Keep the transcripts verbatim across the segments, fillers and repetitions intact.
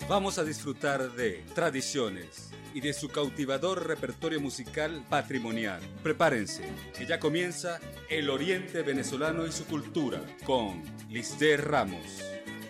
Vamos a disfrutar de tradiciones y de su cautivador repertorio musical patrimonial. Prepárense, que ya comienza El Oriente Venezolano y su cultura con Lisdeth Ramos.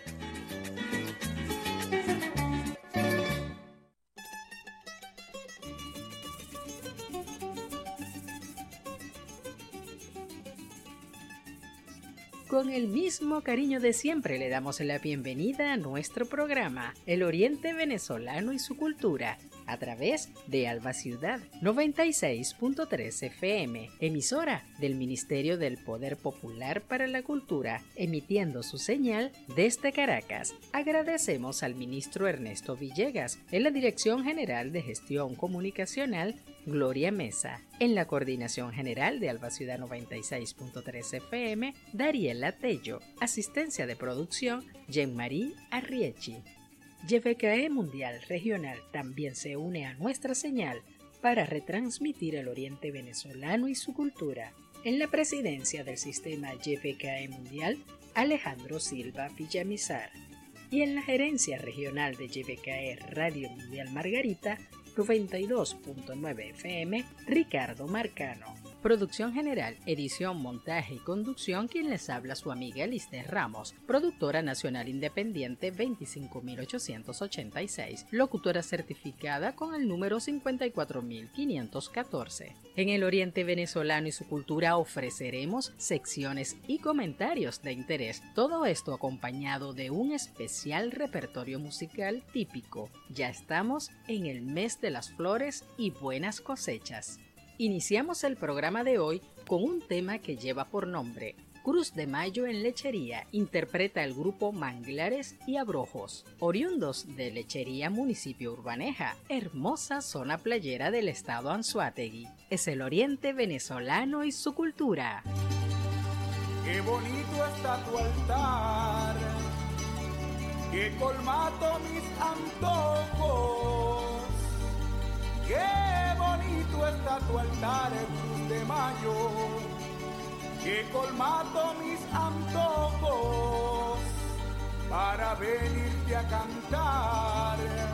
Con el mismo cariño de siempre le damos la bienvenida a nuestro programa El Oriente Venezolano y su cultura, a través de Alba Ciudad noventa y seis punto tres F M, emisora del Ministerio del Poder Popular para la Cultura, emitiendo su señal desde Caracas. Agradecemos al ministro Ernesto Villegas, en la Dirección General de Gestión Comunicacional, Gloria Mesa, en la Coordinación General de Alba Ciudad noventa y seis punto tres F M, Dariela Tello, asistencia de producción, Jean-Marie Arriechi. Y V K E Mundial Regional también se une a nuestra señal para retransmitir el Oriente Venezolano y su cultura. En la presidencia del sistema Y V K E Mundial, Alejandro Silva Villamizar. Y en la gerencia regional de Y V K E Radio Mundial Margarita, noventa y dos punto nueve F M, Ricardo Marcano. Producción general, edición, montaje y conducción, quien les habla su amiga Lisdeth Ramos, productora nacional independiente veinticinco mil ochocientos ochenta y seis, locutora certificada con el número cincuenta y cuatro mil quinientos catorce. En el Oriente Venezolano y su cultura ofreceremos secciones y comentarios de interés, todo esto acompañado de un especial repertorio musical típico. Ya estamos en el mes de las flores y buenas cosechas. Iniciamos el programa de hoy con un tema que lleva por nombre Cruz de Mayo en Lechería. Interpreta el grupo Manglares y Abrojos, oriundos de Lechería, municipio Urbaneja, hermosa zona playera del estado Anzoátegui. Es el Oriente Venezolano y su cultura. Qué bonito está tu altar, que colmato mis antojos. Qué bonito está tu altar, Cruz de Mayo, que colmato mis antojos para venirte a cantar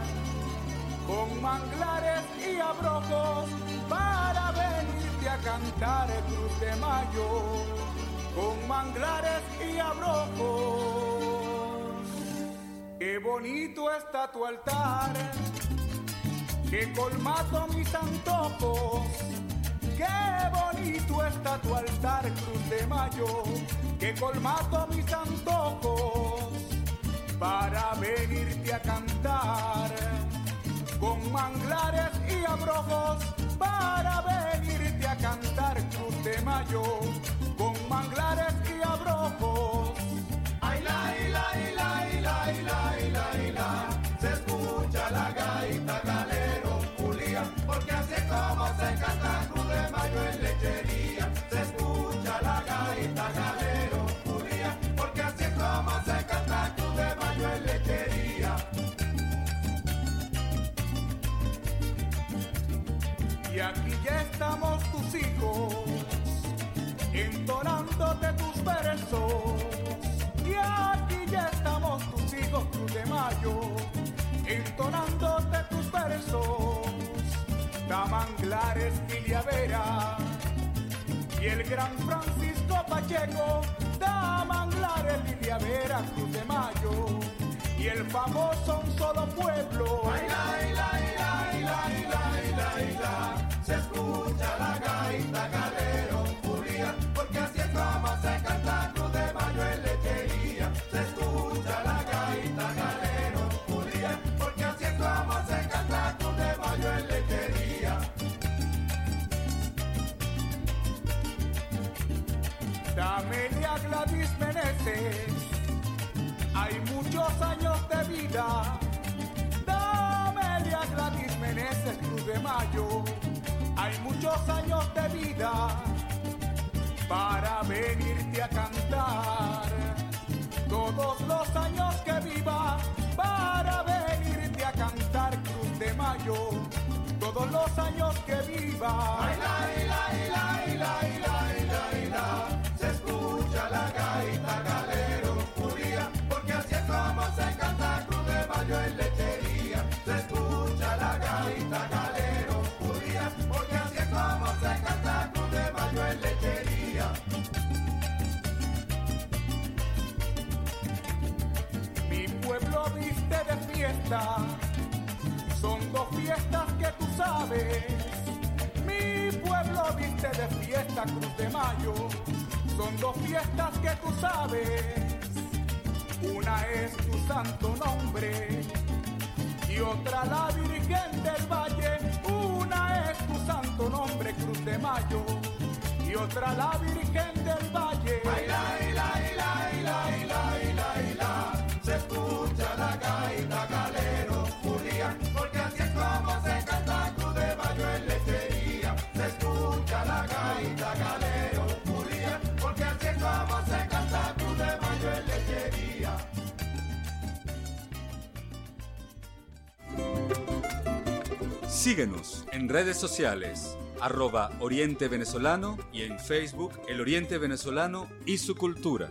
con manglares y abrojos, para venirte a cantar, Cruz de Mayo, con manglares y abrojos. Qué bonito está tu altar, que colmato mis antojos. Qué bonito está tu altar, Cruz de Mayo, que colmato mis antojos para venirte a cantar con manglares y abrojos, para venirte a cantar, Cruz de Mayo, con manglares y abrojos. Ay, la, ay, la, ay, la, ay, la, ay, la, ay, la, ay, la. Se escucha la gaita galero, Julia, porque así es como se canta Cruz de Mayo en Lechería. Se escucha la gaita galero, Julia, porque así es como se canta Cruz de Mayo en Lechería. Y aquí ya estamos tus hijos, entonándote tus versos. Y aquí ya estamos tus hijos, Cruz de Mayo, entonándote tus versos. Da Manglares y Vera y el gran Francisco Pacheco. Da Manglares y Vera, Cruz de Mayo, y el famoso Un Solo Pueblo. Ay, la, ay, la, ay, la, ay, la, ay, la, ay, la, ay, la. Se escucha la gaita galero, Julia, porque así es como se canta Cruz de Mayo en Lechería. Se escucha la gaita galero, Julia, porque así es como se canta Cruz de Mayo en Lechería. Dame a Gladys Meneses, hay muchos años de vida. Dame a Gladys Meneses, Cruz de Mayo, hay muchos años de vida para venirte a cantar. Todos los años que viva, para venirte a cantar, Cruz de Mayo, todos los años que viva. Ay, la, ay, la, ay, la, ay, la, ay, la, ay, la, ay, la. Se escucha la gaita galero, Julia, porque así es como se canta Cruz de Mayo en Lechería. triste de fiesta Cruz de Mayo. Son dos fiestas que tú sabes, una es tu santo nombre y otra la Virgen del Valle. Una es tu santo nombre, Cruz de Mayo, y otra la Virgen del Valle. Baila, baila, baila, baila, baila, baila. Se escucha la gaita calero, Julián, porque así es como se canta Cruz de Mayo en lechería. Se escucha la gaita calero, Julián, porque así es como se canta Cruz de Mayo en lechería. Síguenos en redes sociales, arroba Oriente Venezolano, y en Facebook El Oriente Venezolano y su cultura.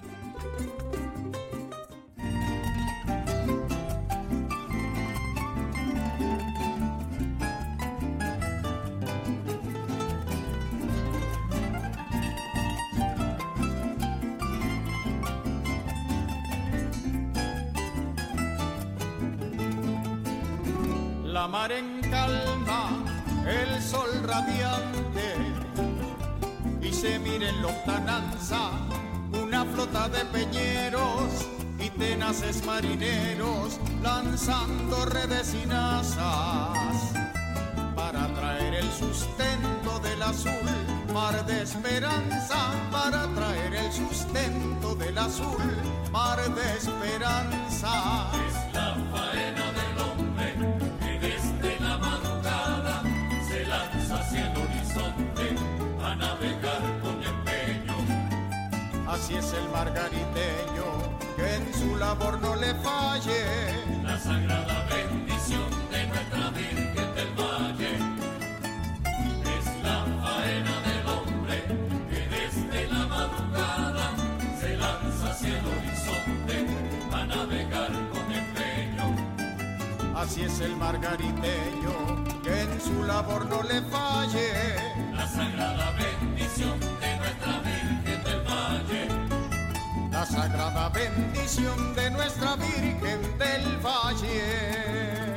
La mar en calma, el sol radiante, y se mira en lontananza una flota de peñeros y tenaces marineros lanzando redes y nazas para traer el sustento del azul mar de esperanza, para traer el sustento del azul mar de esperanza. Es la faena del hombre que desde la madrugada se lanza hacia el horizonte a navegar con empeño. Así es el margariteño, que en su labor no le falle la sagrada bendición de nuestra Virgen del Valle. Es la faena del hombre que desde la madrugada se lanza hacia el horizonte a navegar con empeño. Así es el margariteño, que en su labor no le falle la sagrada bendición de nuestra Virgen del Valle. La sagrada bendición de nuestra Virgen del Valle.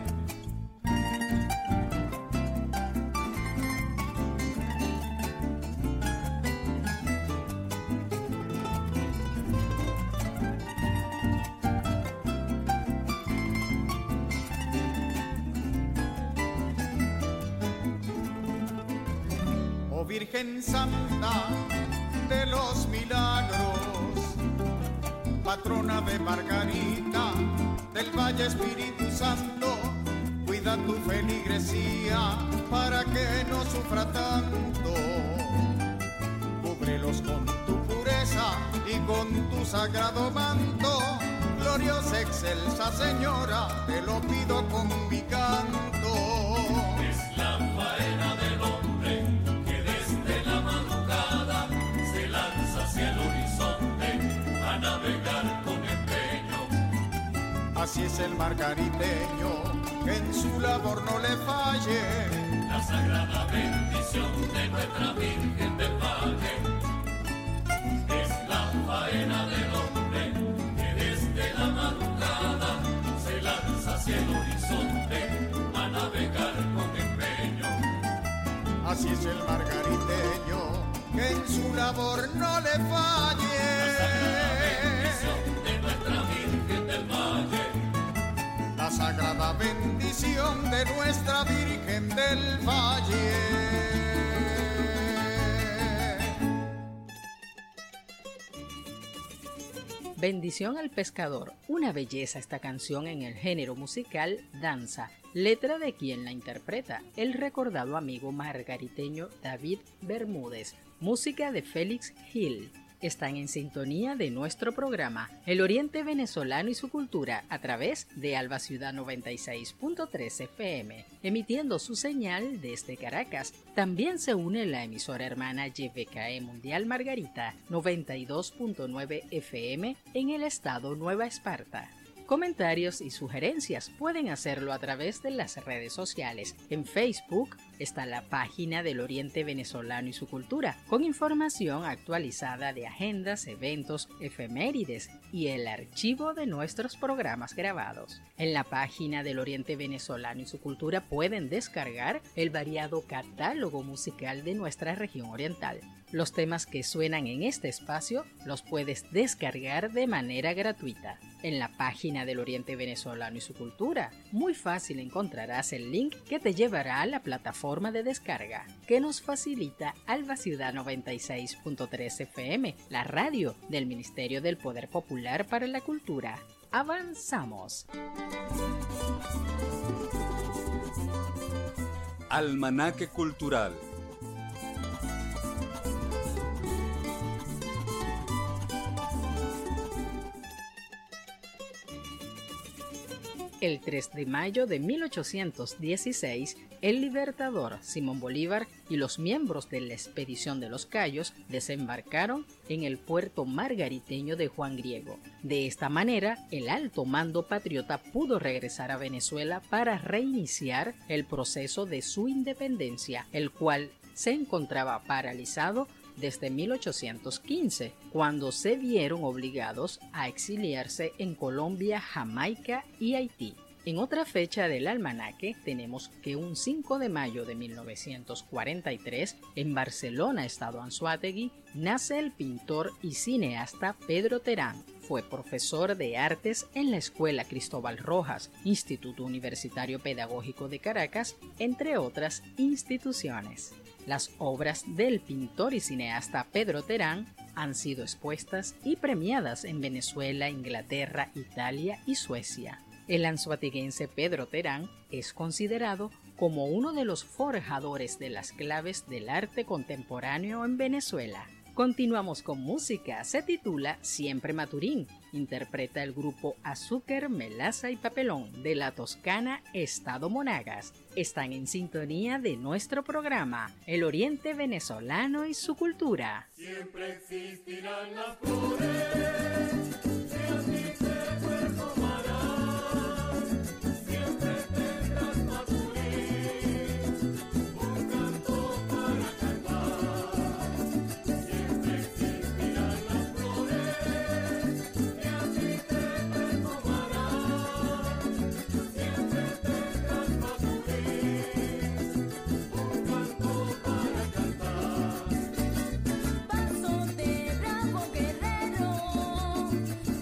Oh Virgen Santa de los milagros, patrona de Margarita, del Valle Espíritu Santo, cuida tu feligresía para que no sufra tanto. Cúbrelos con tu pureza y con tu sagrado manto, gloriosa excelsa Señora, te lo pido con mi canto. Es la faena del hombre que desde la madrugada se lanza hacia el horizonte a navegar con empeño. Así es el margariteño, que en su labor no le falle la sagrada bendición de nuestra Virgen del Valle. Es la faena del hombre que desde la madrugada se lanza hacia el horizonte a navegar con empeño. Así es el margariteño, que en su labor no le falle la sagrada bendición de nuestra Virgen del Valle. la sagrada bendición de nuestra Virgen del Valle. Bendición al pescador, una belleza esta canción en el género musical danza, letra de quien la interpreta, el recordado amigo margariteño David Bermúdez, música de Félix Gil. Están en sintonía de nuestro programa El Oriente Venezolano y su cultura a través de Alba Ciudad noventa y seis punto tres F M, emitiendo su señal desde Caracas. También se une la emisora hermana Y V K E Mundial Margarita noventa y dos punto nueve F M en el estado Nueva Esparta. Comentarios y sugerencias pueden hacerlo a través de las redes sociales. En Facebook está la página del Oriente Venezolano y su Cultura, con información actualizada de agendas, eventos, efemérides y el archivo de nuestros programas grabados. En la página del Oriente Venezolano y su Cultura pueden descargar el variado catálogo musical de nuestra región oriental. Los temas que suenan en este espacio los puedes descargar de manera gratuita. En la página del Oriente Venezolano y su Cultura, muy fácil encontrarás el link que te llevará a la plataforma de descarga, que nos facilita Alba Ciudad noventa y seis punto tres F M, la radio del Ministerio del Poder Popular para la Cultura. ¡Avanzamos! Almanaque Cultural. El tres de mayo de mil ochocientos dieciséis, el libertador Simón Bolívar y los miembros de la Expedición de los Cayos desembarcaron en el puerto margariteño de Juan Griego. De esta manera, el alto mando patriota pudo regresar a Venezuela para reiniciar el proceso de su independencia, el cual se encontraba paralizado desde mil ochocientos quince, cuando se vieron obligados a exiliarse en Colombia, Jamaica y Haití. En otra fecha del almanaque tenemos que un cinco de mayo de mil novecientos cuarenta y tres, en Barcelona, estado Anzoátegui, nace el pintor y cineasta Pedro Terán. Fue profesor de artes en la Escuela Cristóbal Rojas, Instituto Universitario Pedagógico de Caracas, entre otras instituciones. Las obras del pintor y cineasta Pedro Terán han sido expuestas y premiadas en Venezuela, Inglaterra, Italia y Suecia. El anzoateguense Pedro Terán es considerado como uno de los forjadores de las claves del arte contemporáneo en Venezuela. Continuamos con música, se titula Siempre Maturín, interpreta el grupo Azúcar, Melaza y Papelón de la Toscana, estado Monagas. Están en sintonía de nuestro programa, El Oriente Venezolano y su Cultura. Siempre existirán las flores, que a ti te perfumarán, siempre tendrás Maturín, un canto para cantar. Siempre existirán las flores, que a ti te perfumarán, siempre tendrás Maturín, un canto para cantar. Paso de bravo guerrero,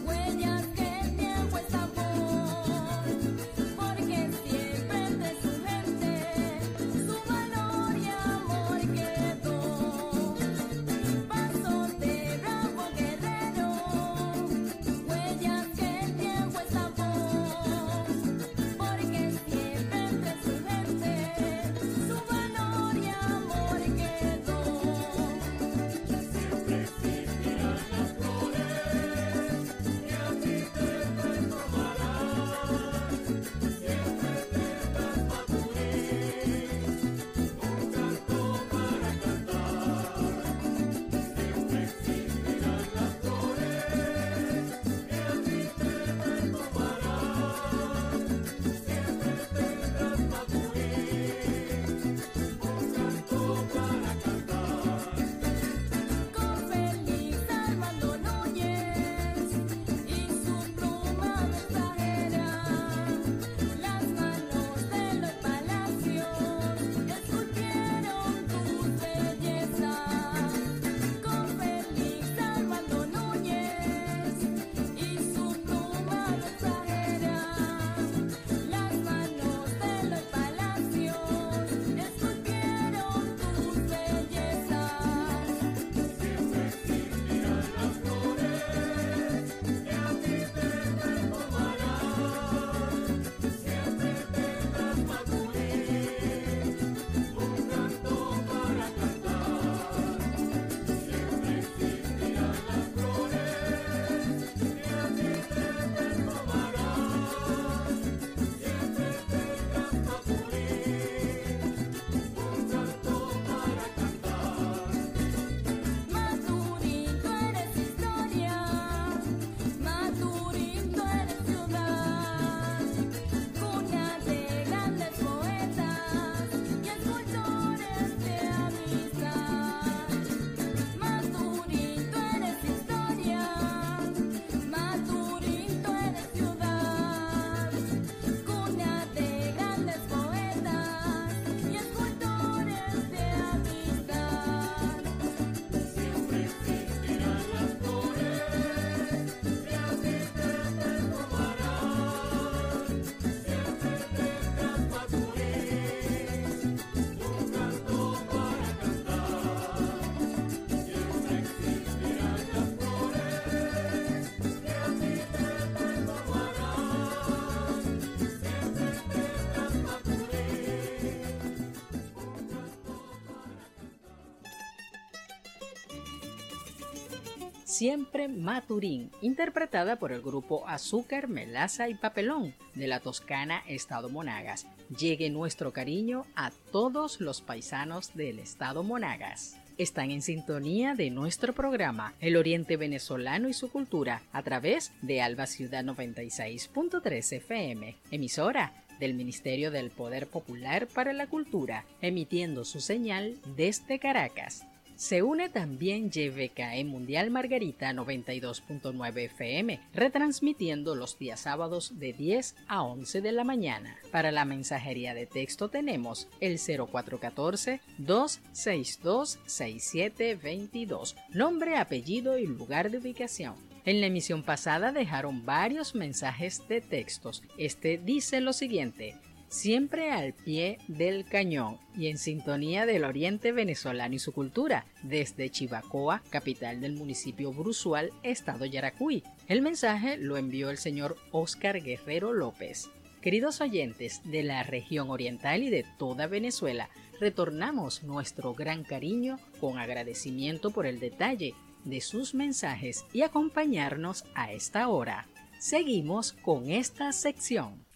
Siempre Maturín, interpretada por el grupo Azúcar, Melaza y Papelón de la Toscana, Estado Monagas. Llegue nuestro cariño a todos los paisanos del Estado Monagas. Están en sintonía de nuestro programa El Oriente Venezolano y su Cultura a través de Alba Ciudad noventa y seis punto tres F M, emisora del Ministerio del Poder Popular para la Cultura, emitiendo su señal desde Caracas. Se une también Y V K E Mundial Margarita noventa y dos punto nueve F M, retransmitiendo los días sábados de diez a once de la mañana. Para la mensajería de texto tenemos el cero cuatro uno cuatro, dos seis dos, seis siete dos dos, nombre, apellido y lugar de ubicación. En la emisión pasada dejaron varios mensajes de textos. Este dice lo siguiente: siempre al pie del cañón y en sintonía del Oriente Venezolano y su Cultura, desde Chivacoa, capital del municipio Bruzual, estado Yaracuy. El mensaje lo envió el señor Óscar Guerrero López. Queridos oyentes de la región oriental y de toda Venezuela, retornamos nuestro gran cariño con agradecimiento por el detalle de sus mensajes y acompañarnos a esta hora. Seguimos con esta sección.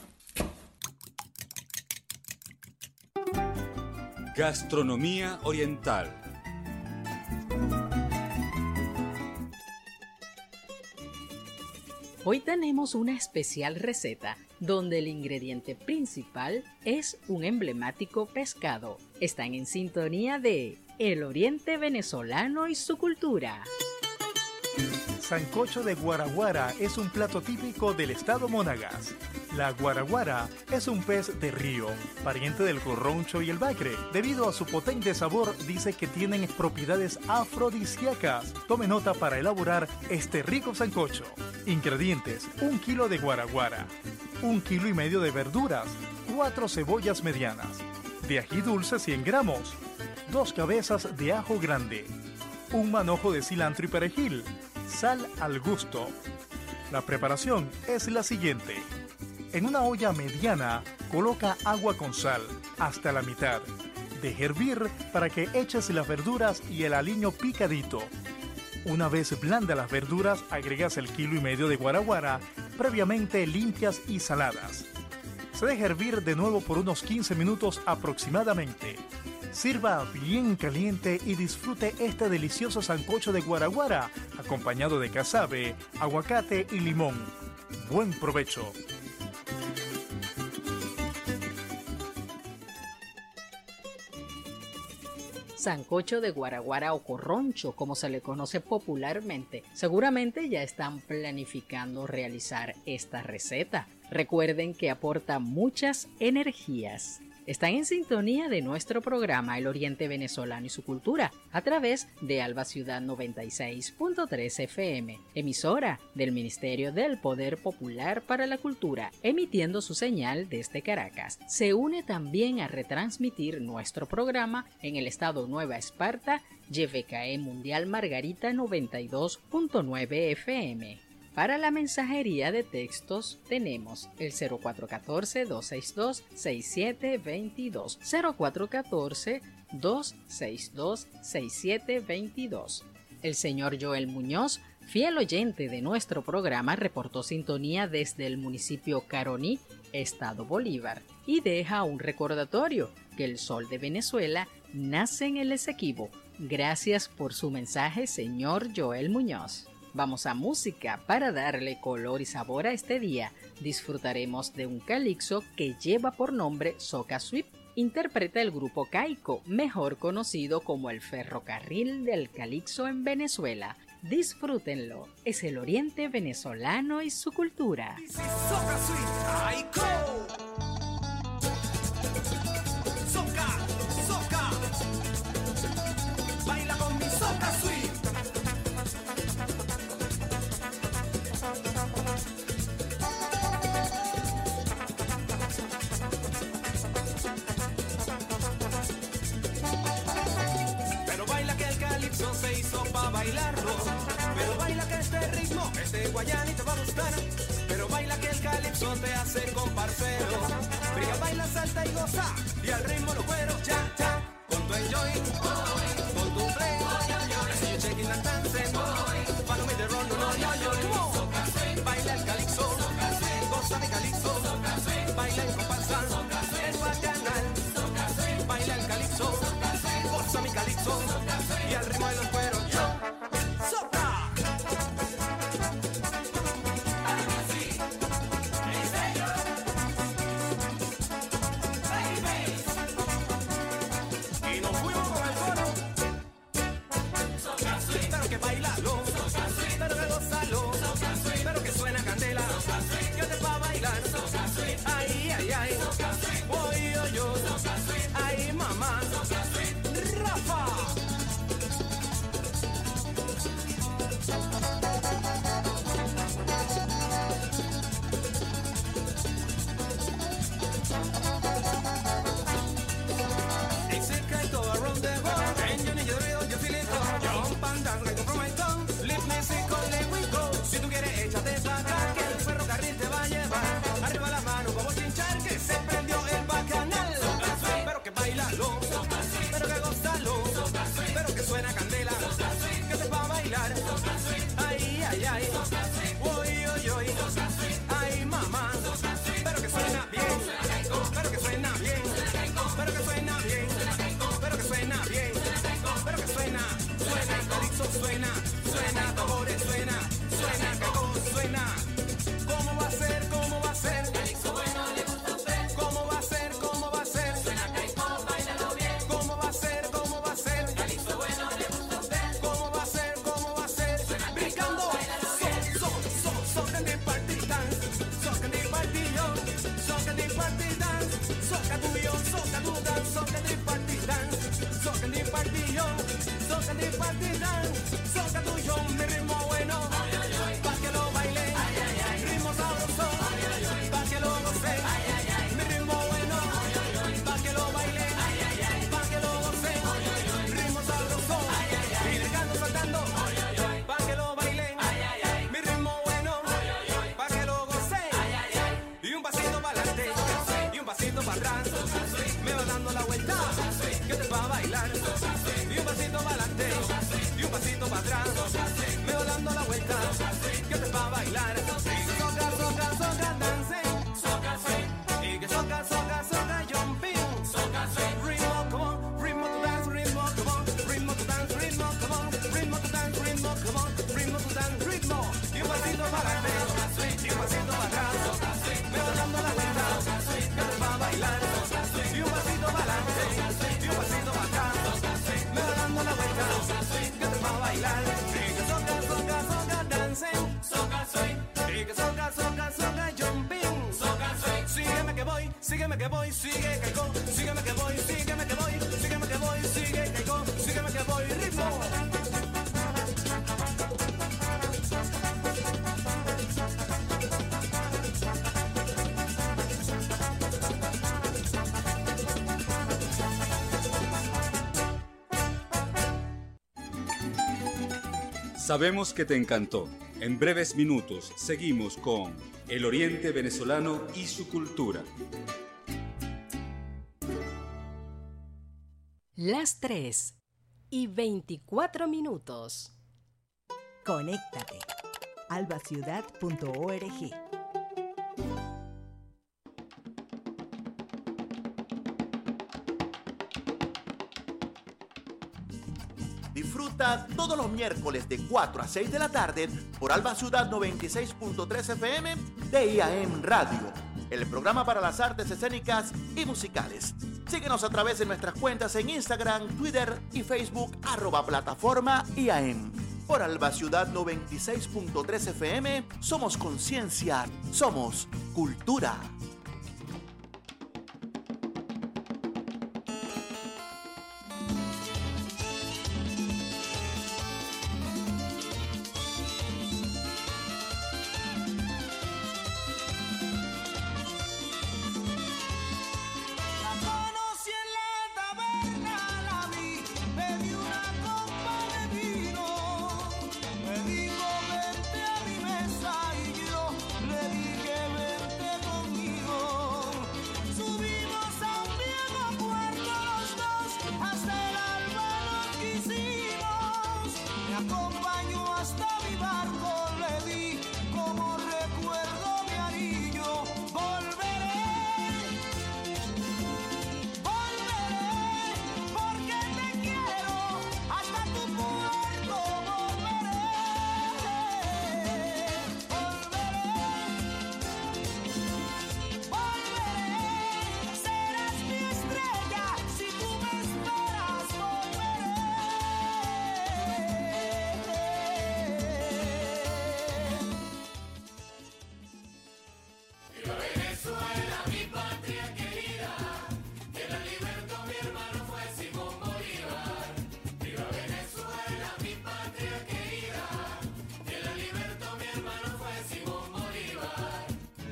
Gastronomía oriental. Hoy tenemos una especial receta donde el ingrediente principal es un emblemático pescado. Están en sintonía de El Oriente Venezolano y su Cultura. Sancocho de guaraguara es un plato típico del estado Monagas. La guaraguara es un pez de río, pariente del corroncho y el bagre. Debido a su potente sabor, dice que tienen propiedades afrodisíacas. Tome nota para elaborar este rico sancocho. Ingredientes: un kilo de guaraguara, un kilo y medio de verduras, cuatro cebollas medianas, de ají dulce cien gramos, dos cabezas de ajo grande, un manojo de cilantro y perejil, sal al gusto. La preparación es la siguiente. En una olla mediana, coloca agua con sal hasta la mitad. Deja hervir para que eches las verduras y el aliño picadito. Una vez blandas las verduras, agregas el kilo y medio de guaraguara, previamente limpias y saladas. Se deja hervir de nuevo por unos quince minutos aproximadamente. Sirva bien caliente y disfrute este delicioso sancocho de guaraguara, acompañado de casabe, aguacate y limón. Buen provecho. Sancocho de guaraguara o corroncho, como se le conoce popularmente. Seguramente ya están planificando realizar esta receta. Recuerden que aporta muchas energías. Están en sintonía de nuestro programa El Oriente Venezolano y su Cultura a través de Alba Ciudad noventa y seis punto tres F M, emisora del Ministerio del Poder Popular para la Cultura, emitiendo su señal desde Caracas. Se une también a retransmitir nuestro programa en el estado Nueva Esparta, Y V K E Mundial Margarita noventa y dos punto nueve F M. Para la mensajería de textos tenemos el cero cuatro uno cuatro, dos seis dos, seis siete dos dos, cero cuatro uno cuatro, dos seis dos, seis siete dos dos. El señor Joel Muñoz, fiel oyente de nuestro programa, reportó sintonía desde el municipio Caroní, Estado Bolívar, y deja un recordatorio que el sol de Venezuela nace en el Esequibo. Gracias por su mensaje, señor Joel Muñoz. Vamos a música para darle color y sabor a este día. Disfrutaremos de un calixo que lleva por nombre Soca Sweep. Interpreta el grupo Caico, mejor conocido como el ferrocarril del calixo en Venezuela. Disfrútenlo. Es el Oriente Venezolano y su Cultura. Soca Sweep, Caico. Soca, soca. Baila con mi Soca Sweep. Pero baila que el calipso se hizo pa' bailarlo. Pero baila que este ritmo, este guayani te va a gustar. Pero baila que el calipso te hace comparcero. Brilla, baila, salta y goza. Y al ritmo los cueros, ya, ya. Con tu enjoy, con tu play. Si you shaking and dancing, son, y al ritmo de los cueros son. ¡Sopla! Y nos fuimos con el coro. Pero que bailalo, pero que gozalo, pero que suena candela, que te va a bailar. Ay, ay, ay, oy, oy, oy, ay, mamá, Rafa. It's a kind of around the world, and you need to read your feelings. Jump and dance like a from my tongue, lift music on, let we go. Si tú quieres, échate para acá, que el ferrocarril te va a llevar. Arriba las manos, vamos a chinchar, que se prendió el bacanal. Pero que bailalo, pero que gozalo, pero que suena candela, que te va a bailar. Ay, ay, ay, oy, oy, oy, ay, mamá, pero que suena bien, pero que suena bien, pero que suena bien, pero que suena bien, pero que suena, suena, calipso suena, suena, tambores suena, suena, cacao suena. ¿Cómo va a ser? ¿Cómo va a ser? ¿Cómo va a ser? ¿Cómo va a ser? ¿Cómo va a ser? ¿Cómo va a ser? ¿Cómo va a ser? ¿Cómo va a ser? Brincando. So, so, so, soca de party dance. Soca de party yo. Soca de party dance. Soca tu yo, soca tu dance. Soca de party dance. Soca de party yo. Soca de party dance. Soca tu yo, mi ritmo bueno. Pa' que lo baile. Ritmo sabroso. Pa' que lo goce. Mi ritmo bueno. Pa' que lo baile. Pa' que lo goce. Ritmo sabroso. Y brincando, saltando. Pa' que lo baile. Mi ritmo bueno. Pa' que lo goce. Y un pasito para adelante. Y un pasito para atrás. Me va dando la vuelta. Que te va a bailar. Y un pasito para adelante. Y un pasito para atrás. Me va dando la vuelta. Que te va a bailar. Soca, soca, soca, dance. Y que soca, soca, soca, jumping. Ritmo, come on. Ritmo to dance, ritmo, come on. Ritmo to dance, ritmo, come on. Ritmo to dance, ritmo, come on. Ritmo to dance, ritmo. Y un pasito para adelante. Y un pasito para atrás. Me va dando la vuelta. Que te va a bailar. Y un pasito para adelante. Y un pasito para atrás. Me va dando la vuelta. Que te va a bailar. Y que soca, soca, soca, dancing. Y que soca, soca, soca, jumping. Sígueme que voy, sígueme que voy, sigue que go. Sígueme que voy, sígueme que voy, sígueme que voy, sigue que go. Sígueme que voy, ritmo. Sabemos que te encantó. En breves minutos seguimos con el Oriente Venezolano y su cultura. Las tres y veinticuatro minutos. Conéctate. albaciudad punto org. Disfruta todos los miércoles de cuatro a seis de la tarde por Alba Ciudad noventa y seis punto tres F M de I A M Radio, el programa para las artes escénicas y musicales. Síguenos a través de nuestras cuentas en Instagram, Twitter y Facebook, arroba plataforma I A M. Por Alba Ciudad noventa y seis punto tres F M, somos conciencia, somos cultura. Dijo, vente a mi mesa y yo le dije, vente conmigo.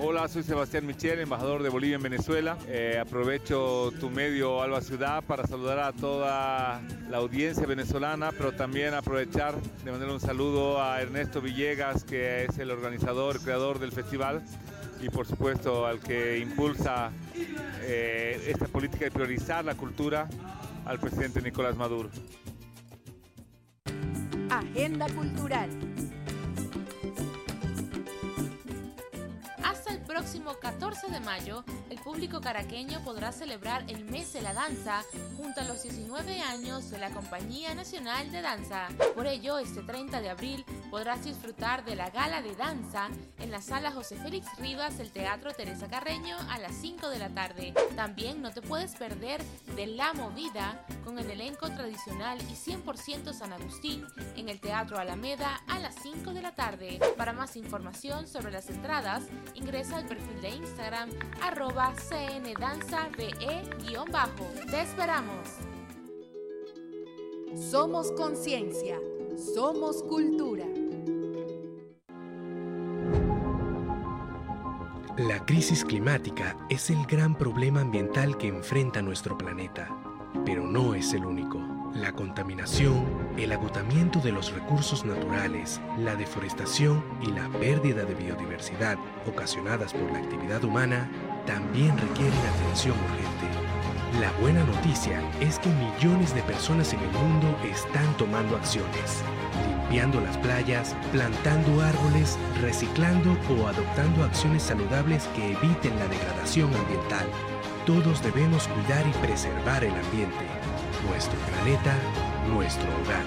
Hola, soy Sebastián Michel, embajador de Bolivia en Venezuela. Eh, aprovecho tu medio Alba Ciudad para saludar a toda la audiencia venezolana, pero también aprovechar de mandar un saludo a Ernesto Villegas, que es el organizador, creador del festival, y por supuesto al que impulsa eh, esta política de priorizar la cultura, al presidente Nicolás Maduro. Agenda Cultural. Hasta el próximo catorce de mayo, el público caraqueño podrá celebrar el mes de la danza junto a los diecinueve años de la Compañía Nacional de Danza. Por ello, este treinta de abril podrás disfrutar de la gala de danza en la sala José Félix Rivas del Teatro Teresa Carreño a las cinco de la tarde. También no te puedes perder de La Movida con el elenco tradicional y cien por ciento San Agustín en el Teatro Alameda a las cinco de la tarde. Para más información sobre las entradas, ingresa al perfil de Instagram arroba cndanzave guión bajo. ¡Te esperamos! Somos conciencia, somos cultura. La crisis climática es el gran problema ambiental que enfrenta nuestro planeta, pero no es el único. La contaminación, el agotamiento de los recursos naturales, la deforestación y la pérdida de biodiversidad ocasionadas por la actividad humana también requieren atención urgente. La buena noticia es que millones de personas en el mundo están tomando acciones, limpiando las playas, plantando árboles, reciclando o adoptando acciones saludables que eviten la degradación ambiental. Todos debemos cuidar y preservar el ambiente, nuestro planeta, nuestro hogar.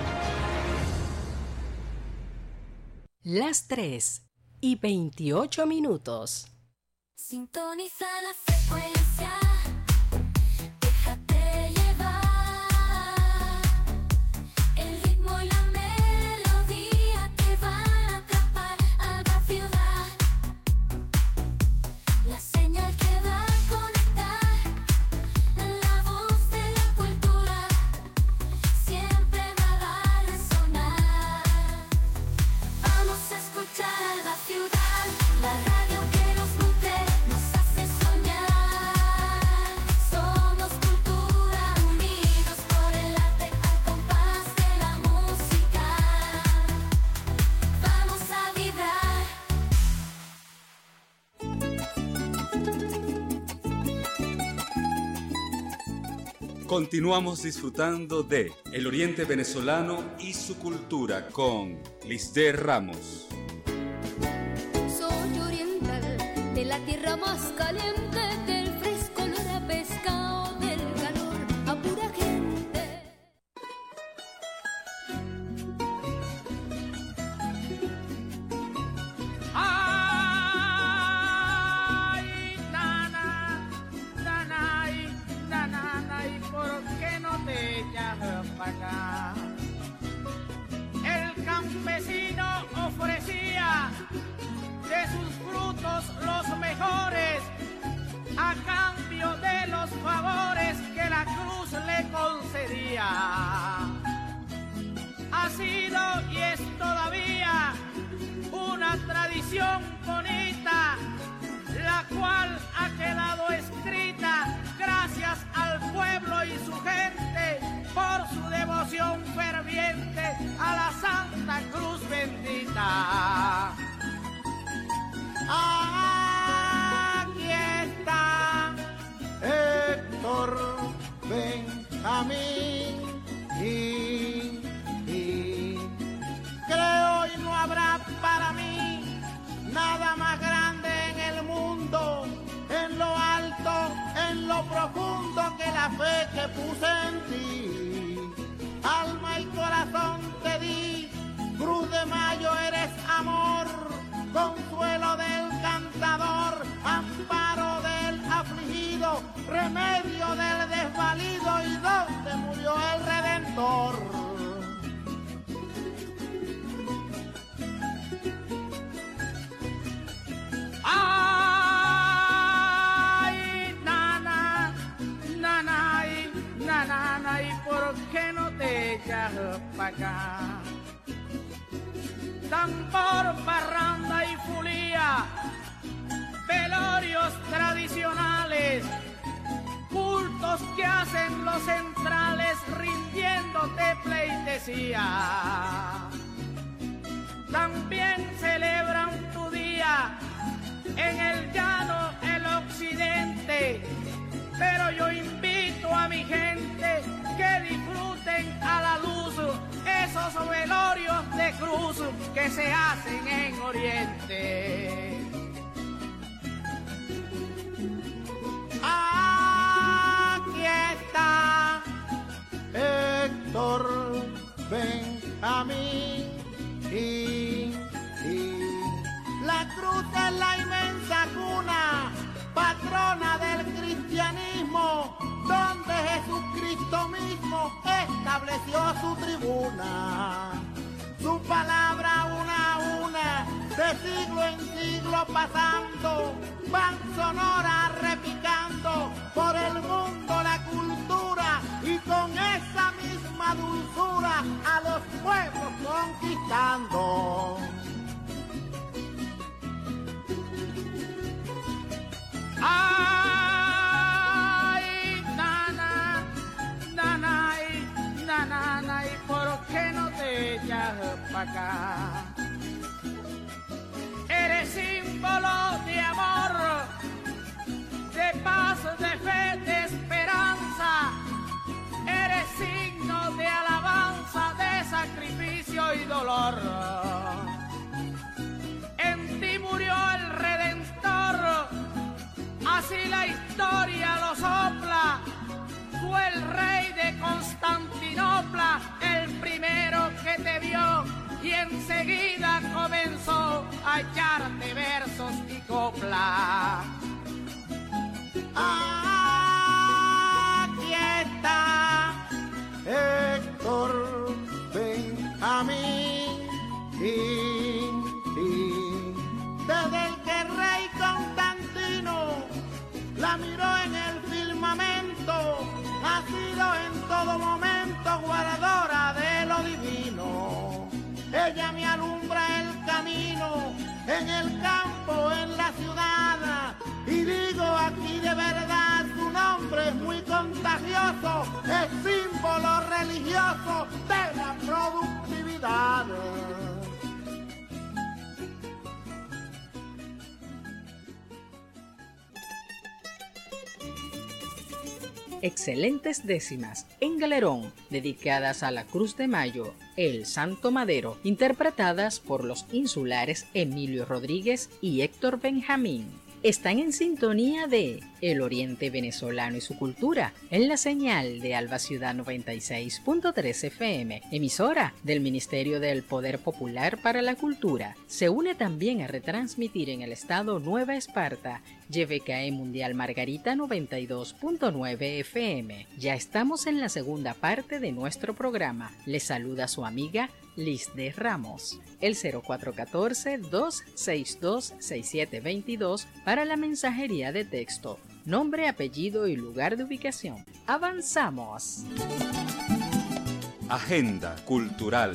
Las tres y veintiocho minutos. Sintoniza la frecuencia. Déjate llevar. El ritmo y la melodía te van a atrapar. Alba Ciudad. La señal que va a conectar. La voz de la cultura siempre va a dar a sonar. Vamos a escuchar Alba Ciudad, la radio que nos nutre, nos hace soñar. Somos cultura, unidos por el arte al compás de la música. Vamos a vibrar. Continuamos disfrutando de El Oriente Venezolano y su cultura con Lisdé Ramos. Soy oriental, de la tierra más caliente, del fresco olor a pescado, del calor a pura gente. Ay, nana, nana, y nana, y por qué no te echas para acá. El campesino ofrecía de sus frutos los mejores a cambio de los favores que la cruz le concedía. Ha sido y es todavía una tradición bonita, la cual ha quedado escrita gracias al pueblo y su gente por su devoción ferviente a la Santa Cruz bendita. Aquí está Héctor Benjamín y, y creo y no habrá para mí nada más grande en el mundo, en lo alto, en lo profundo, que la fe que puse en ti. Alma y corazón te di, Cruz de Mayo eres amor, consuelo del cantador, amparo del afligido, remedio del desvalido, y donde murió el Redentor. Ay, nana, nana, y nana, y por qué no te echas pa' acá. Tambor, parranda y fulía, velorios tradicionales, cultos que hacen los centrales rindiéndote pleitesía. También celebran tu día en el llano, el occidente, pero yo invito a mi gente que disfruten a la luz esos velorios de cruz que se hacen en Oriente. Aquí está Héctor Benjamín y, y la cruz es la inmensa cuna, patrona del cristianismo, donde Jesucristo mismo estableció su tribuna. Su palabra una a una, de siglo en siglo pasando, van sonora repicando por el mundo la cultura y con esa misma dulzura a los pueblos conquistando. Ay, nana, nana, nana, ¿y por qué no te echas pa' acá? Eres símbolo de amor, de paz, de fe, de esperanza. Eres signo de alabanza, de sacrificio y dolor. En ti murió el Redentor, así la historia lo sopla. Fue el rey de Constantinopla, el primero que te vio, y enseguida comenzó a echarte versos y copla. Aquí está Héctor Benjamín, y, y, desde el que el rey Constantino la miró en el firmamento, ha sido en todo momento guardadora de lo divino. Ella me alumbra el camino, en el campo, en la ciudad, y digo aquí de verdad, su nombre es muy contagioso, es símbolo religioso de la productividad. Excelentes décimas en galerón, dedicadas a la Cruz de Mayo, el Santo Madero, interpretadas por los insulares Emilio Rodríguez y Héctor Benjamín. Están en sintonía de El Oriente Venezolano y su Cultura, en la señal de Alba Ciudad noventa y seis punto tres F M, emisora del Ministerio del Poder Popular para la Cultura. Se une también a retransmitir en el estado Nueva Esparta, Y V K E Mundial Margarita noventa y dos punto nueve F M. Ya estamos en la segunda parte de nuestro programa. Les saluda su amiga Liz de Ramos. El cero cuatro uno cuatro, dos seis dos, seis siete dos dos para la mensajería de texto. Nombre, apellido y lugar de ubicación. ¡Avanzamos! Agenda cultural.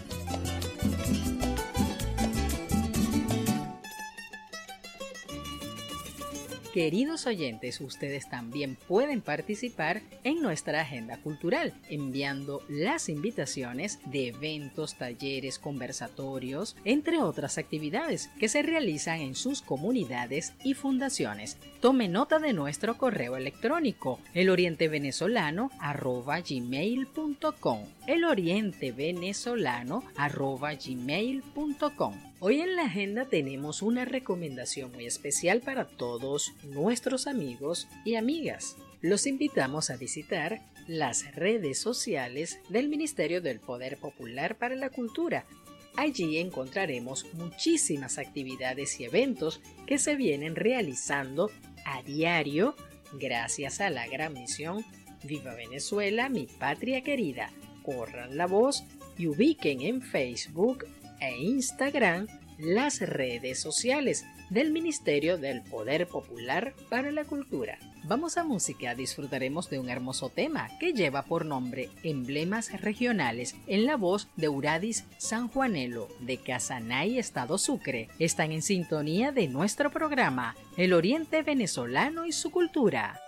Queridos oyentes, ustedes también pueden participar en nuestra agenda cultural, enviando las invitaciones de eventos, talleres, conversatorios, entre otras actividades que se realizan en sus comunidades y fundaciones. Tome nota de nuestro correo electrónico, elorientevenezolano arroba gmail punto com, elorientevenezolano arroba gmail punto com. Hoy en la agenda tenemos una recomendación muy especial para todos nuestros amigos y amigas. Los invitamos a visitar las redes sociales del Ministerio del Poder Popular para la Cultura. Allí encontraremos muchísimas actividades y eventos que se vienen realizando a diario gracias a la gran misión Viva Venezuela, mi patria querida. Corran la voz y ubiquen en Facebook e Instagram las redes sociales del Ministerio del Poder Popular para la Cultura. Vamos a música, disfrutaremos de un hermoso tema que lleva por nombre Emblemas Regionales en la voz de Euradis Sanjuanelo de Casanay, Estado Sucre. Están en sintonía de nuestro programa El Oriente Venezolano y su Cultura.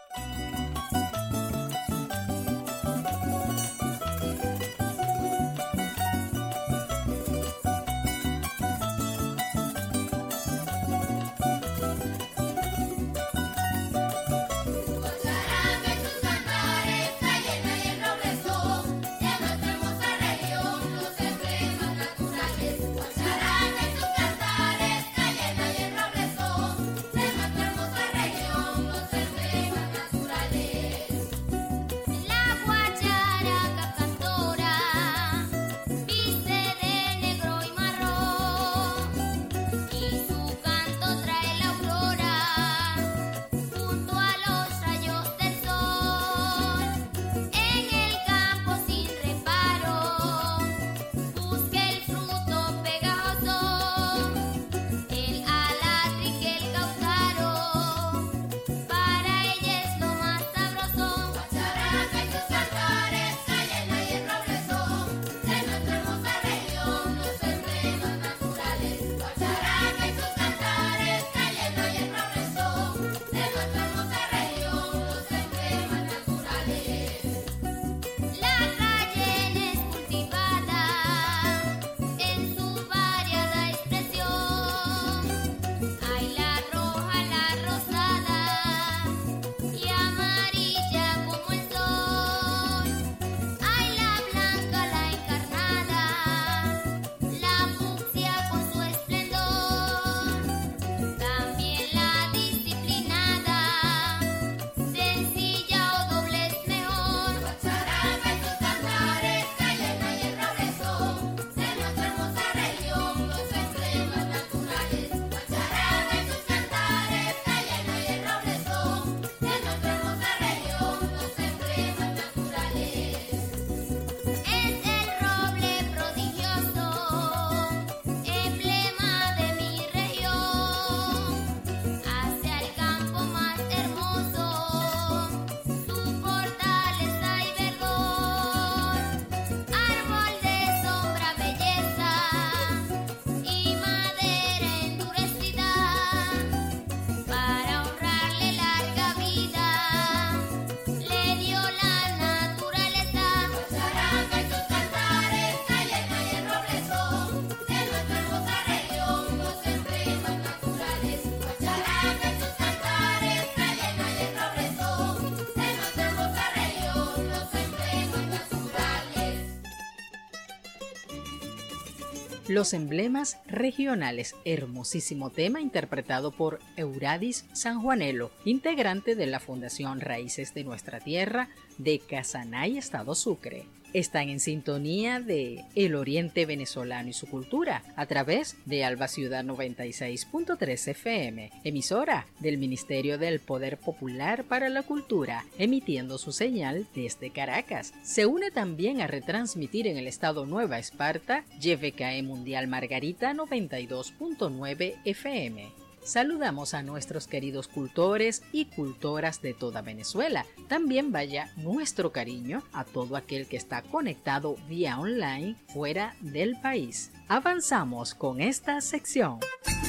Los emblemas regionales, hermosísimo tema interpretado por Euradis Sanjuanelo, integrante de la Fundación Raíces de Nuestra Tierra de Casanay, Estado Sucre. Están en sintonía de El Oriente Venezolano y su Cultura a través de Alba Ciudad noventa y seis punto tres F M, emisora del Ministerio del Poder Popular para la Cultura, emitiendo su señal desde Caracas. Se une también a retransmitir en el estado Nueva Esparta Y V K E Mundial Margarita noventa y dos punto nueve F M. Saludamos a nuestros queridos cultores y cultoras de toda Venezuela. También vaya nuestro cariño a todo aquel que está conectado vía online fuera del país. Avanzamos con esta sección.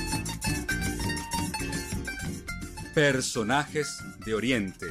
Personajes de Oriente.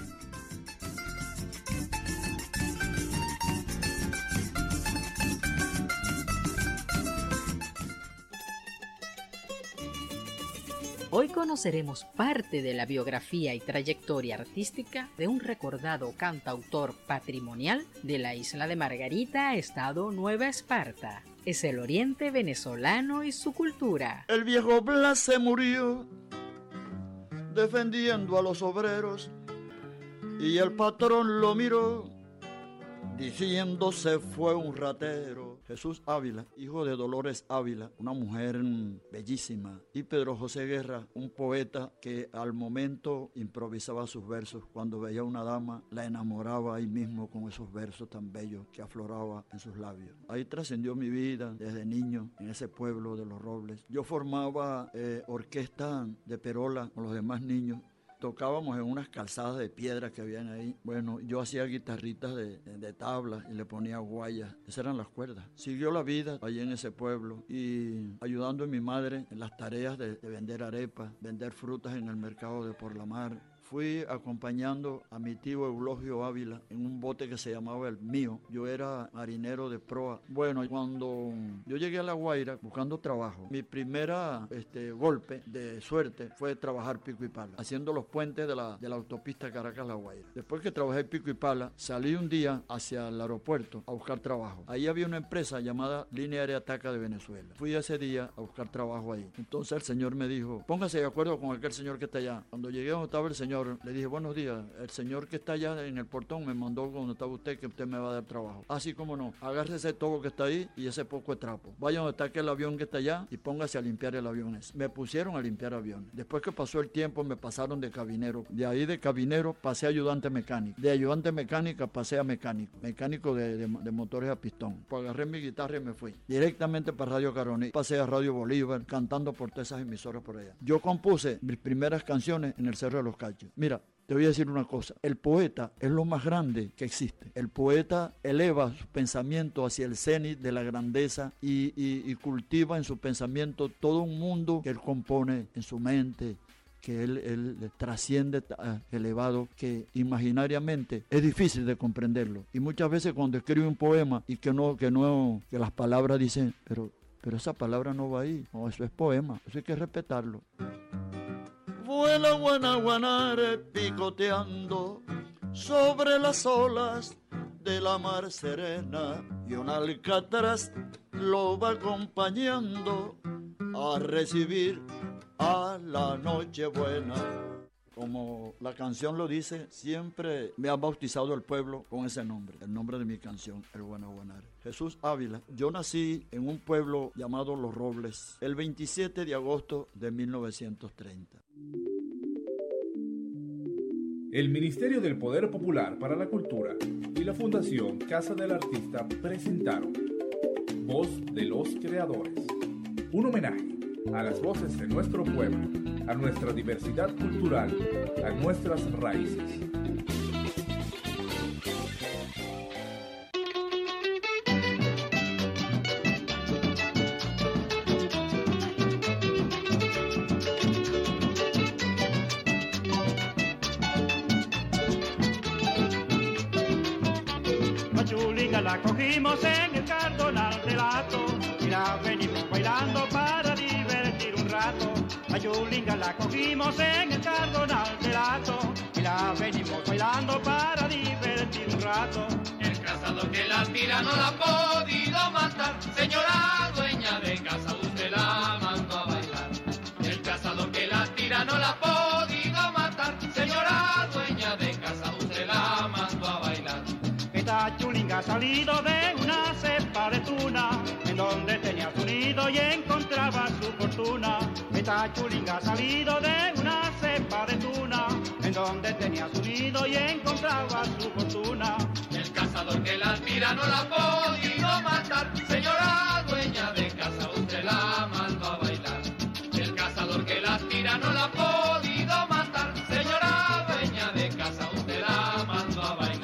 Hoy conoceremos parte de la biografía y trayectoria artística de un recordado cantautor patrimonial de la isla de Margarita, estado Nueva Esparta. Es el Oriente Venezolano y su Cultura. El viejo Blas se murió defendiendo a los obreros y el patrón lo miró diciendo se fue un ratero. Jesús Ávila, hijo de Dolores Ávila, una mujer bellísima, y Pedro José Guerra, un poeta que al momento improvisaba sus versos. Cuando veía a una dama, la enamoraba ahí mismo con esos versos tan bellos que afloraba en sus labios. Ahí trascendió mi vida desde niño, en ese pueblo de Los Robles. Yo formaba eh, orquesta de perola con los demás niños tocábamos en unas calzadas de piedra que habían ahí. Bueno, yo hacía guitarritas de, de tabla y le ponía guayas. Esas eran las cuerdas. Siguió la vida allí en ese pueblo y ayudando a mi madre en las tareas de, de vender arepas, vender frutas en el mercado de Por la Mar. Fui acompañando a mi tío Eulogio Ávila en un bote que se llamaba El Mío. Yo era marinero de proa. Bueno, cuando yo llegué a La Guaira buscando trabajo, mi primera este, golpe de suerte fue trabajar pico y pala, haciendo los puentes de la, de la autopista Caracas-La Guaira. Después que trabajé pico y pala, salí un día hacia el aeropuerto a buscar trabajo. Ahí había una empresa llamada Línea Aérea Ataca de Venezuela. Fui ese día a buscar trabajo ahí. Entonces el señor me dijo, póngase de acuerdo con aquel señor que está allá. Cuando llegué donde estaba el señor, le dije, buenos días, el señor que está allá en el portón me mandó donde estaba usted que usted me va a dar trabajo. Así como no, agárrese ese todo que está ahí y ese poco de trapo. Vaya donde está aquel avión que está allá y póngase a limpiar el avión ese. Me pusieron a limpiar aviones. Después que pasó el tiempo me pasaron de cabinero. De ahí de cabinero pasé a ayudante mecánico. De ayudante mecánica pasé a mecánico. Mecánico de, de, de motores a pistón. Pues agarré mi guitarra y me fui. Directamente para Radio Caroní. Pasé a Radio Bolívar cantando por todas esas emisoras por allá. Yo compuse mis primeras canciones en el Cerro de los Cachos. Mira, te voy a decir una cosa, el poeta es lo más grande que existe. El poeta eleva su pensamiento hacia el cenit de la grandeza y, y, y cultiva en su pensamiento todo un mundo que él compone en su mente, que él, él trasciende uh, elevado, que imaginariamente es difícil de comprenderlo. Y muchas veces cuando escribe un poema y que no, que no, que las palabras dicen, pero, pero esa palabra no va ahí, no, eso es poema, eso hay que respetarlo. Vuela Guanaguanare picoteando sobre las olas de la mar serena y un alcatraz lo va acompañando a recibir a la Nochebuena. Como la canción lo dice, siempre me ha bautizado el pueblo con ese nombre, el nombre de mi canción, el Guanaguanare. Jesús Ávila. Yo nací en un pueblo llamado Los Robles el veintisiete de agosto de mil novecientos treinta. El Ministerio del Poder Popular para la Cultura y la Fundación Casa del Artista presentaron Voz de los Creadores, un homenaje a las voces de nuestro pueblo, a nuestra diversidad cultural, a nuestras raíces. La cogimos en el Cardonal del Hato y la venimos bailando para divertir un rato. A Yulinga la cogimos en el Cardonal del Hato y la venimos bailando para divertir un rato. El cazador que la tira no la ha podido matar, señora dueña de casa, usted la mandó a bailar. El cazador que la tira no la ha podido matar, señora dueña de casa, usted la mandó a bailar. Esta chulinga ha salido de una cepa de tuna, en donde tenía su nido y encontraba su fortuna. Esta chulinga ha salido de una cepa de tuna, en donde tenía su nido y encontraba su fortuna. El cazador que la tira no la ha podido matar, señora dueña de casa, usted la mandó a bailar. El cazador que la tira no la ha podido matar, señora dueña de casa, usted la mandó a bailar.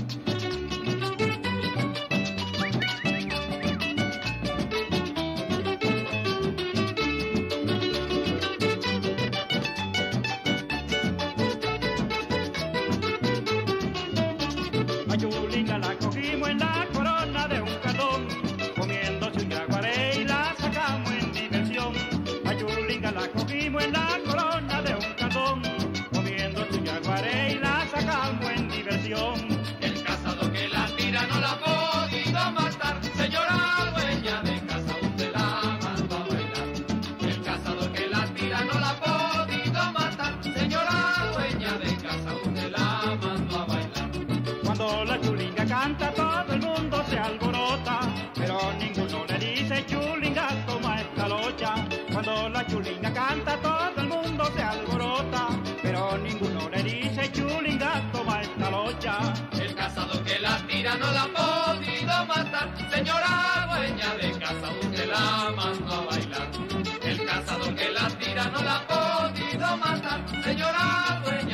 La cogimos en la corona de un cardón, comiendo su yaguaré y la sacamos en diversión. A Yulinga la cogimos en la corona de un cardón, comiendo su yaguaré y la sacamos en diversión. El cazador que la tira no la ha podido matar, señora dueña de casa, usted la mandó a bailar. El cazador que la tira no la ha podido matar, señora dueña de casa, usted la mandó a bailar. Cuando la chulinga canta todo el mundo se alborota, pero ninguno le dice chulinga toma esta locha. Cuando la chulinga canta todo el mundo se alborota, pero ninguno le dice chulinga toma esta locha. El cazador que la tira no la ha podido matar, señora dueña de casa, usted la mandó a bailar. El cazador que la tira no la ha podido matar, señora dueña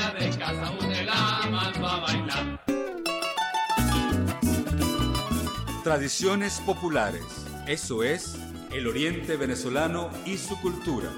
tradiciones populares. Eso es el Oriente Venezolano y su cultura.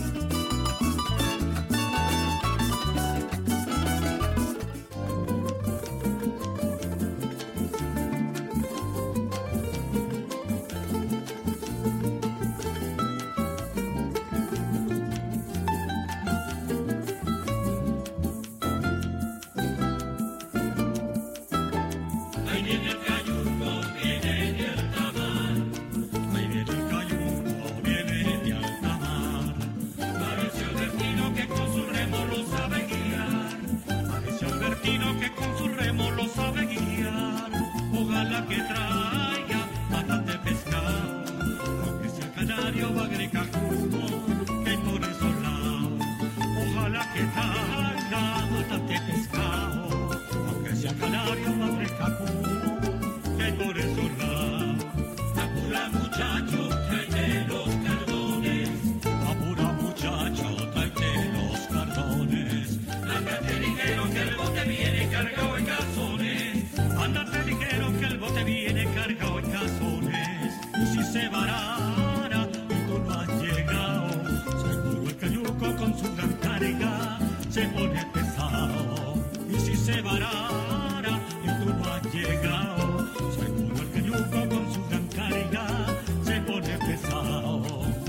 Ahí viene el cayuco, viene de alta mar. Ahí viene el cayuco, viene de alta mar. Parece Albertino que con su remo lo sabe guiar. Parece Albertino que con su remo lo sabe guiar. Ojalá que traiga bastante pescado, aunque sea canario o agrecajudo, que por esos lados. Ojalá que traiga bastante pescado, aunque sea canario o agrecajudo, que por esos lados. Apura muchacho, tráete los cardones. Apura muchacho, tráete los cardones. Ándate ligero que el bote viene cargado en cazones. Ándate ligero que el bote viene cargado en cazones. Y si se varara y tú no has llegado, seguro el cayuco con su gran carga se pone pesado. Y si se varara y tú no has llegado, seguro el cayuco con su gran carga se pone pesado.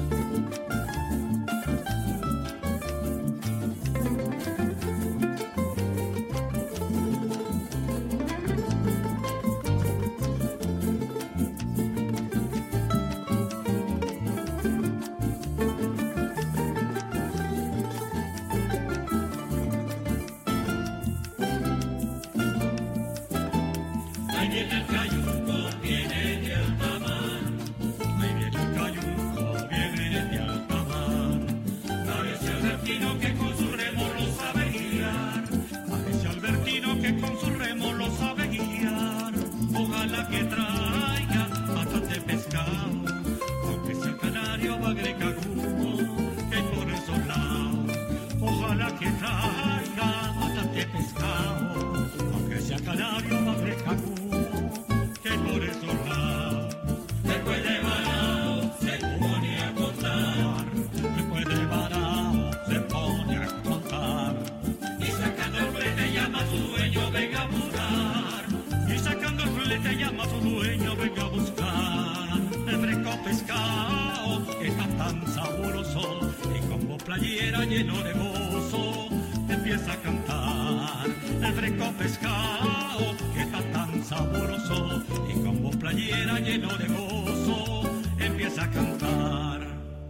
Ahí viene el cayuco, viene de alta mar. Ahí viene el cayuco, viene de alta mar. Parece Albertino que con su remo lo sabe guiar. Parece Albertino que con su remo lo sabe guiar. Ojalá que traiga bastante pescado, aunque sea canario o agrecajudo, que por esos lados. Ojalá que traiga bastante pescado, aunque sea canario o agrecajudo, que por esos lados. Después de varado se pone a contar, después de varado se pone a contar. Y sacando el flete llama a su dueño, venga a buscar. Y sacando el flete llama a su dueño, venga a buscar. El fresco pescado que está tan sabroso, y como playera lleno de gozo, empieza a cantar. El fresco pescado que está tan sabroso, y como playera lleno de gozo, empieza a cantar.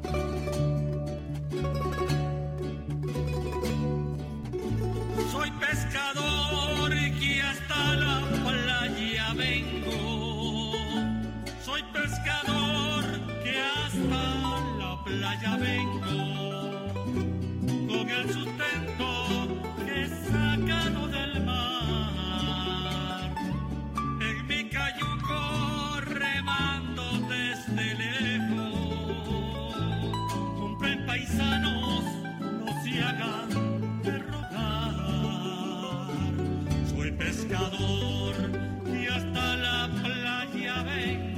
Soy pescador que hasta la playa vengo. Soy pescador que hasta la playa vengo. Con el sustento que he sacado del mar. En mi cayuco remando desde lejos. Compren paisanos, no se hagan de rogar. Soy pescador y hasta la playa vengo.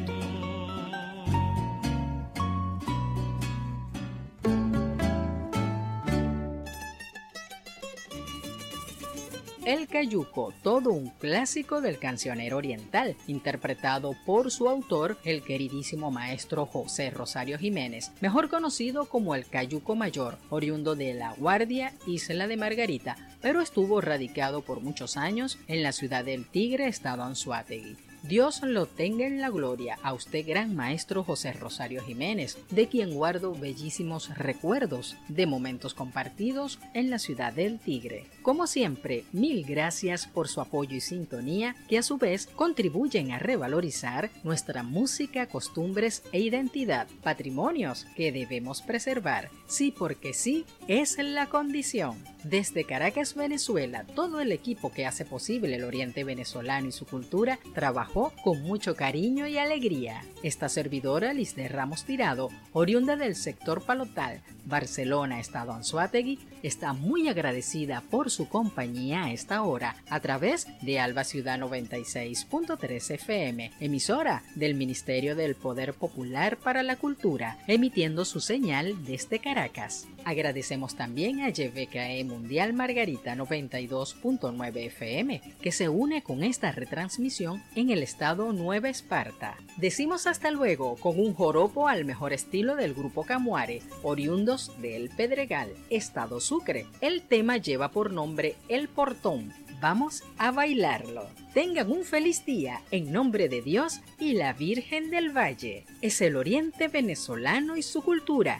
El cayuco, todo un clásico del cancionero oriental, interpretado por su autor, el queridísimo maestro José Rosario Jiménez, mejor conocido como el Cayuco Mayor, oriundo de La Guardia, Isla de Margarita, pero estuvo radicado por muchos años en la ciudad del Tigre, estado Anzoátegui. Dios lo tenga en la gloria a usted, gran maestro José Rosario Jiménez, de quien guardo bellísimos recuerdos de momentos compartidos en la ciudad del Tigre. Como siempre, mil gracias por su apoyo y sintonía, que a su vez contribuyen a revalorizar nuestra música, costumbres e identidad, patrimonios que debemos preservar. Sí, porque sí es la condición. Desde Caracas, Venezuela, todo el equipo que hace posible el Oriente venezolano y su cultura trabajó con mucho cariño y alegría. Esta servidora, Lisde Ramos Tirado, oriunda del sector Palotal, Barcelona, Estado Anzoátegui, está muy agradecida por su compañía a esta hora a través de Alba Ciudad noventa y seis punto tres F M, emisora del Ministerio del Poder Popular para la Cultura, emitiendo su señal desde Caracas. Agradecemos también a Y V K E Mundial Margarita noventa y dos punto nueve F M, que se une con esta retransmisión en el estado Nueva Esparta. Decimos hasta luego con un joropo al mejor estilo del grupo Camuare, oriundos de El Pedregal, estado Sucre. El tema lleva por nombre El Portón. Vamos a bailarlo. Tengan un feliz día en nombre de Dios y la Virgen del Valle. Es el Oriente venezolano y su cultura.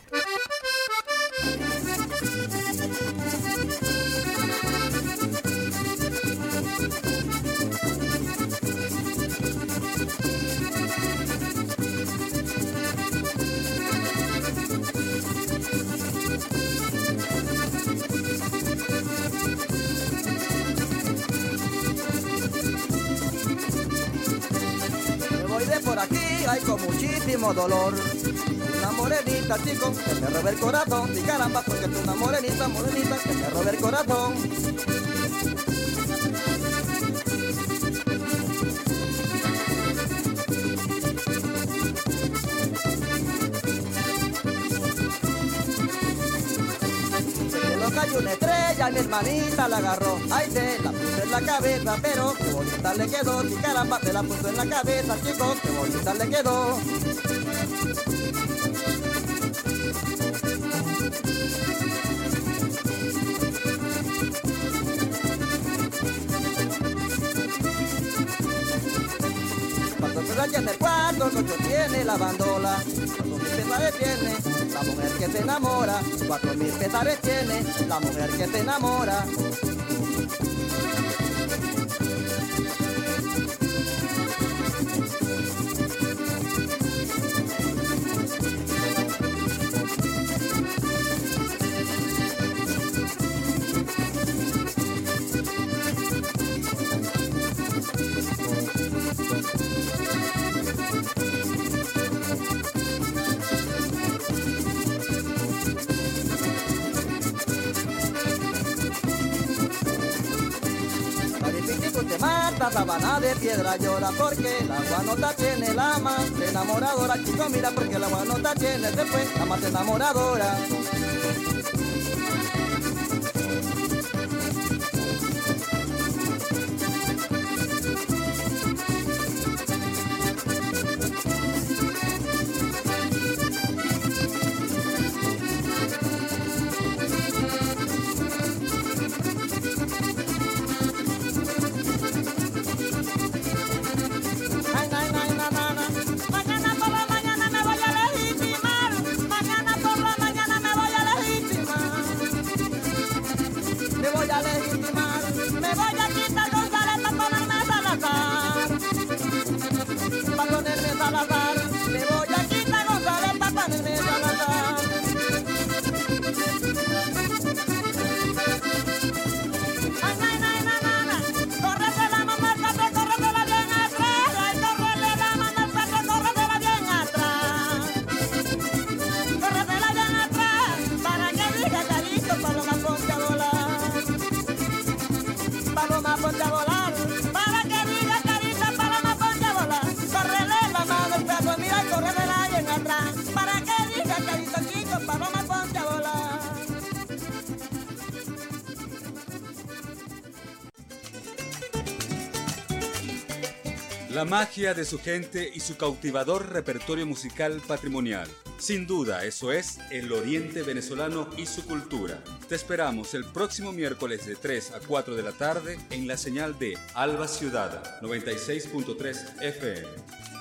Por aquí hay con muchísimo dolor una morenita, chico, que me roba el corazón. Y caramba, porque tú una morenita, morenita, que me roba el corazón. Se lo cayó una estrella, mi hermanita la agarró. Ay, se la puse en la cabeza, pero qué bonita le quedó. Y caramba, se la puso en la cabeza, chicos, qué bonita le quedó. Cuando se raya en el cuarto, el ocho tiene la bandola. Cuando mil pesares tiene la mujer que se enamora. Cuatro mil pesares tiene la mujer que se enamora. Sabana de piedra llora porque la guanota tiene la más enamoradora. Chico, mira porque la guanota tiene después la más enamoradora. La magia de su gente y su cautivador repertorio musical patrimonial. Sin duda, eso es el Oriente venezolano y su cultura. Te esperamos el próximo miércoles de tres a cuatro de la tarde en la señal de Alba Ciudad noventa y seis punto tres F M.